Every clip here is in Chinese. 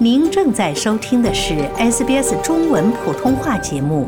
您正在收听的是 SBS 中文普通话节目。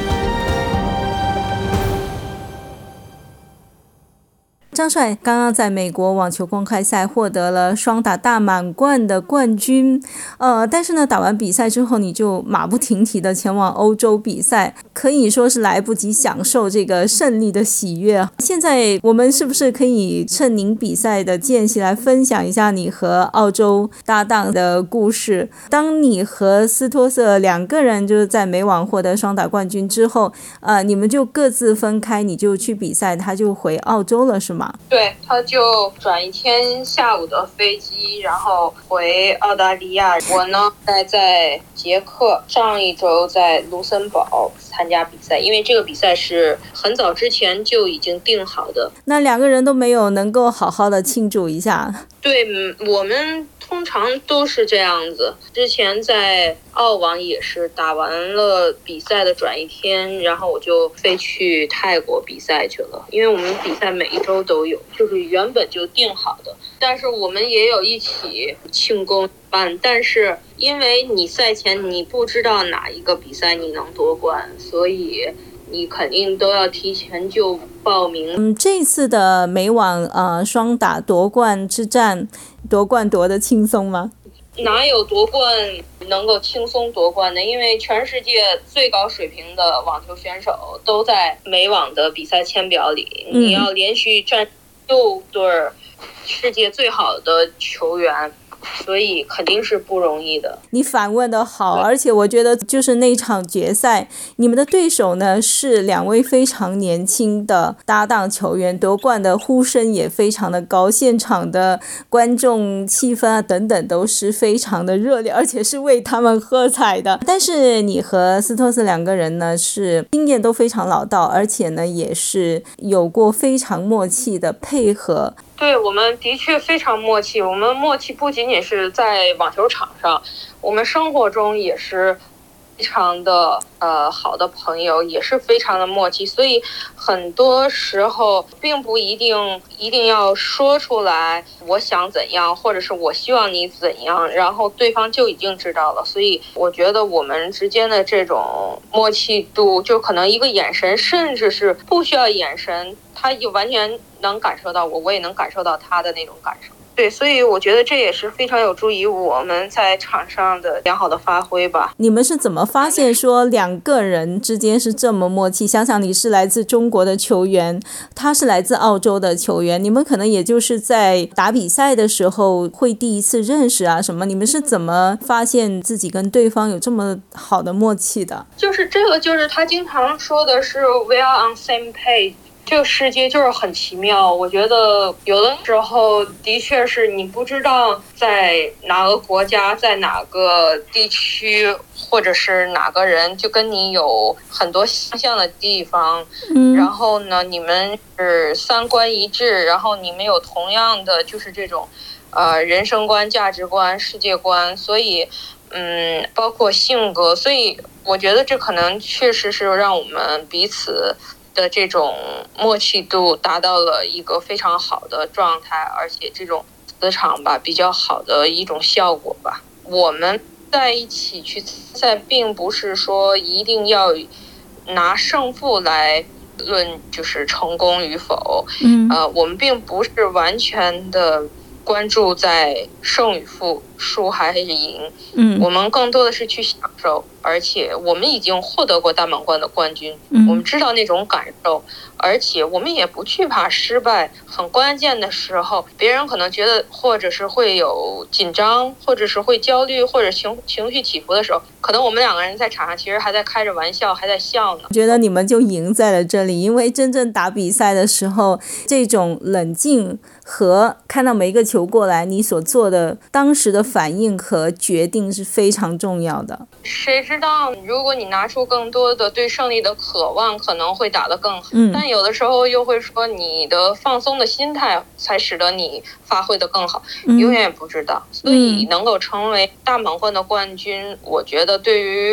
张帅刚刚在美国网球公开赛获得了双打大满贯的冠军，但是呢，打完比赛之后你就马不停蹄的前往欧洲比赛，可以说是来不及享受这个胜利的喜悦。现在我们是不是可以趁您比赛的间隙来分享一下你和澳洲搭档的故事？当你和斯托瑟两个人就是在美网获得双打冠军之后，你们就各自分开，你就去比赛，他就回澳洲了，是吗？ 对，他就转一天下午的飞机，然后回澳大利亚。我呢在捷克，上一周在卢森堡参加比赛，因为这个比赛是很早之前就已经定好的。 那两个人都没有能够好好的庆祝一下？ 对，我们通常都是这样子。之前在澳网也是打完了比赛的转一天，然后我就飞去泰国比赛去了，因为我们比赛每一周都有，就是原本就定好的。但是我们也有一起庆功办，但是因为你赛前你不知道哪一个比赛你能夺冠，所以你肯定都要提前就报名。 这次的美网双打夺冠之战，夺冠夺得轻松吗？ 哪有夺冠能够轻松夺冠的？因为全世界最高水平的网球选手都在美网的比赛签表里，你要连续战6对世界最好的球员，所以肯定是不容易的。 你反问得好，而且我觉得就是那场决赛，你们的对手呢是两位非常年轻的搭档球员，夺冠的呼声也非常的高，现场的观众气氛啊等等都是非常的热烈，而且是为他们喝彩的。但是你和斯托斯两个人呢是经验都非常老道，而且呢也是有过非常默契的配合。 对，我们的确非常默契。我们默契不仅仅是在网球场上，我们生活中也是非常的好的朋友，也是非常的默契。所以很多时候并不一定要说出来我想怎样，或者是我希望你怎样，然后对方就已经知道了。所以我觉得我们之间的这种默契度，就可能一个眼神，甚至是不需要眼神，他就完全能感受到我也能感受到他的那种感受。对，所以我觉得这也是非常有助于我们在场上的良好的发挥吧。 你们是怎么发现说两个人之间是这么默契？想想你是来自中国的球员，他是来自澳洲的球员，你们可能也就是在打比赛的时候会第一次认识啊什么，你们是怎么发现自己跟对方有这么好的默契的？ 就是这个，就是他经常说的是 we are on same page。这个世界就是很奇妙，我觉得有的时候的确是你不知道在哪个国家，在哪个地区，或者是哪个人就跟你有很多相像的地方，然后呢你们是三观一致，然后你们有同样的就是这种人生观、价值观、世界观，所以包括性格，所以我觉得这可能确实是让我们彼此的这种默契度达到了一个非常好的状态，而且这种磁场吧比较好的一种效果吧。我们在一起去参赛，并不是说一定要拿胜负来论就是成功与否，我们并不是完全的关注在胜与负，输还是赢，我们更多的是去享受，而且我们已经获得过大满贯的冠军，我们知道那种感受，而且我们也不惧怕失败。很关键的时候，别人可能觉得或者是会有紧张，或者是会焦虑，或者情绪起伏的时候，可能我们两个人在场上其实还在开着玩笑，还在笑呢。 我觉得你们就赢在了这里，因为真正打比赛的时候，这种冷静和看到每一个球过来，你所做的当时的反应和决定是非常重要的。 谁知道如果你拿出更多的对胜利的渴望，可能会打得更好，但有的时候又会说你的放松的心态才使得你发挥得更好，永远也不知道。所以能够成为大满贯的冠军，我觉得对于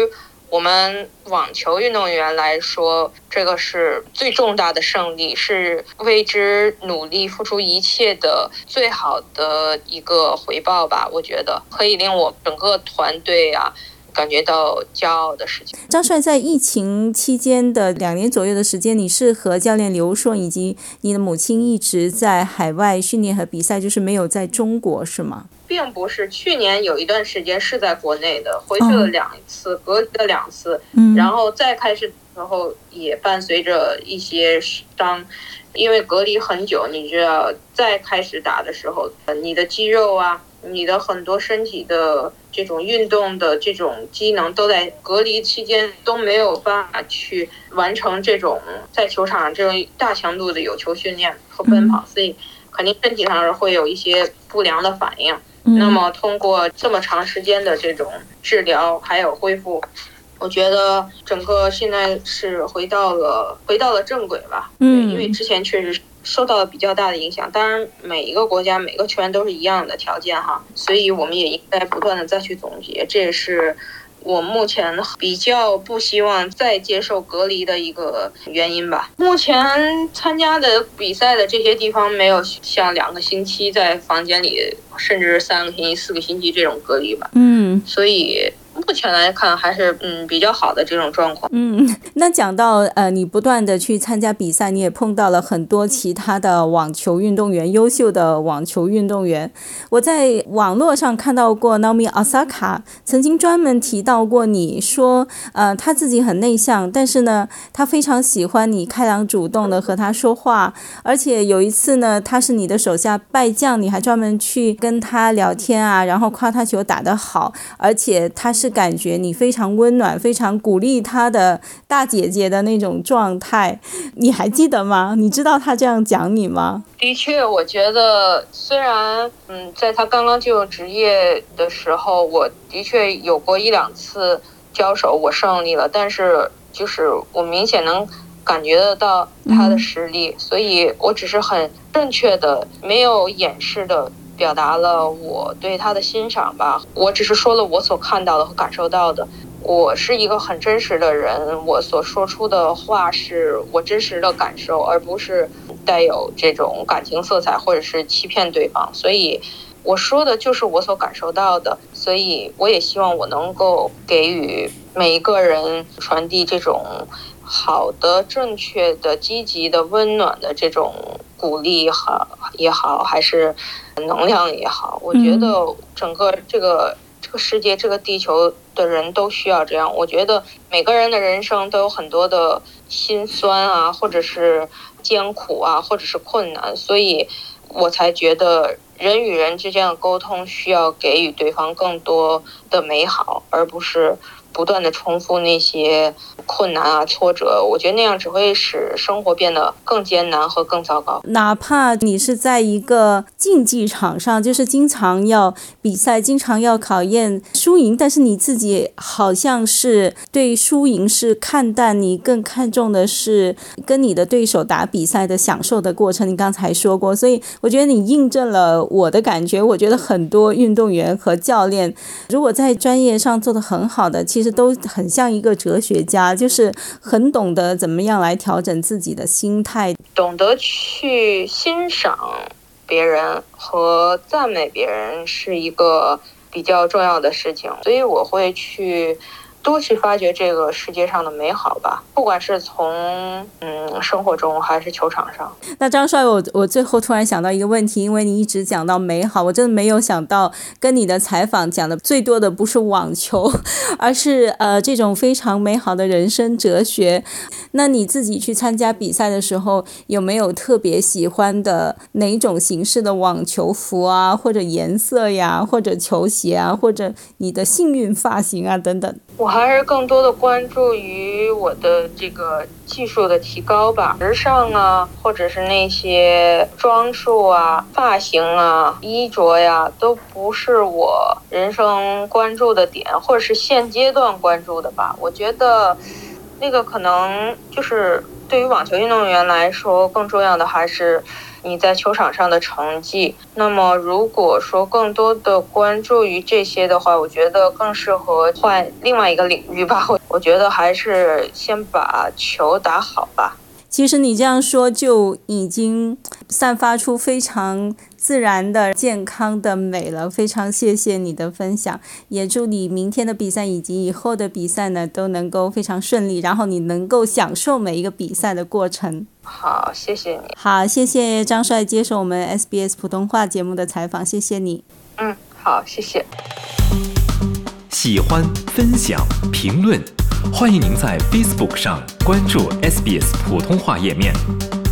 我们网球运动员来说，这个是最重大的胜利，是为之努力付出一切的最好的一个回报吧。我觉得可以令我整个团队啊感觉到骄傲的事情。 张帅，在疫情期间的2年左右的时间，你是和教练刘硕以及你的母亲一直在海外训练和比赛，就是没有在中国是吗？ 并不是，去年有一段时间是在国内的，回去了2次，隔离了2次，然后再开始的时候也伴随着一些伤，因为隔离很久，你知道再开始打的时候，你的肌肉啊，你的很多身体的这种运动的这种机能都在隔离期间都没有办法去完成这种在球场上这种大强度的有球训练和奔跑，所以肯定身体上会有一些不良的反应。那么通过这么长时间的这种治疗还有恢复，我觉得整个现在是回到了正轨吧。对，因为之前确实受到了比较大的影响，当然每一个国家每个球员都是一样的条件哈，所以我们也应该不断的再去总结，这也是我目前比较不希望再接受隔离的一个原因吧。目前参加的比赛的这些地方没有像2个星期在房间里，甚至3个星期、4个星期这种隔离吧。所以目前来看还是比较好的这种状况。 那讲到你不断的去参加比赛，你也碰到了很多其他的网球运动员，优秀的网球运动员。我在网络上看到过 Naomi Osaka 曾经专门提到过你，说他自己很内向，但是呢他非常喜欢你开朗主动的和他说话，而且有一次呢他是你的手下败将，你还专门去跟他聊天啊，然后夸他球打得好，而且他是感觉你非常温暖，非常鼓励他的大姐姐的那种状态，你还记得吗？你知道他这样讲你吗？ 的确，我觉得虽然在他刚刚进入职业的时候，我的确有过1、2次交手我胜利了，但是就是我明显能感觉得到他的实力，所以我只是很正确的没有掩饰的表达了我对他的欣赏吧，我只是说了我所看到的和感受到的。我是一个很真实的人，我所说出的话是我真实的感受，而不是带有这种感情色彩或者是欺骗对方，所以我说的就是我所感受到的，所以我也希望我能够给予每一个人传递这种好的、正确的、积极的、温暖的这种鼓励也好，还是能量也好，我觉得整个这个世界、这个地球的人都需要这样。我觉得每个人的人生都有很多的辛酸啊，或者是艰苦啊，或者是困难，所以我才觉得人与人之间的沟通需要给予对方更多的美好，而不是不断的重复那些困难啊、挫折，我觉得那样只会使生活变得更艰难和更糟糕。 哪怕你是在一个竞技场上，就是经常要比赛，经常要考验输赢，但是你自己好像是对输赢是看淡，你更看重的是跟你的对手打比赛的享受的过程，你刚才说过，所以我觉得你印证了我的感觉。我觉得很多运动员和教练如果在专业上做得很好的，其实都很像一个哲学家，就是很懂得怎么样来调整自己的心态， 懂得去欣赏别人和赞美别人是一个比较重要的事情，所以我会多去发掘这个世界上的美好吧，不管是从生活中还是球场上。 那张帅，我最后突然想到一个问题，因为你一直讲到美好，我真的没有想到跟你的采访讲的最多的不是网球，而是这种非常美好的人生哲学。那你自己去参加比赛的时候，有没有特别喜欢的哪种形式的网球服啊，或者颜色呀，或者球鞋啊，或者你的幸运发型啊等等？ 我还是更多的关注于我的这个技术的提高吧，时尚啊，或者是那些装束啊、发型啊、衣着呀，都不是我人生关注的点，或者是现阶段关注的吧。我觉得那个可能就是对于网球运动员来说，更重要的还是你在球场上的成绩。那么如果说更多的关注于这些的话，我觉得更适合换另外一个领域吧。我觉得还是先把球打好吧。 其实你这样说就已经散发出非常自然的健康的美了，非常谢谢你的分享，也祝你明天的比赛以及以后的比赛呢都能够非常顺利，然后你能够享受每一个比赛的过程。 好，谢谢你。 好，谢谢张帅接受我们 SBS 普通话节目的采访，谢谢你。 好，谢谢。 喜欢、分享、评论，欢迎您在 Facebook 上关注 SBS 普通话页面。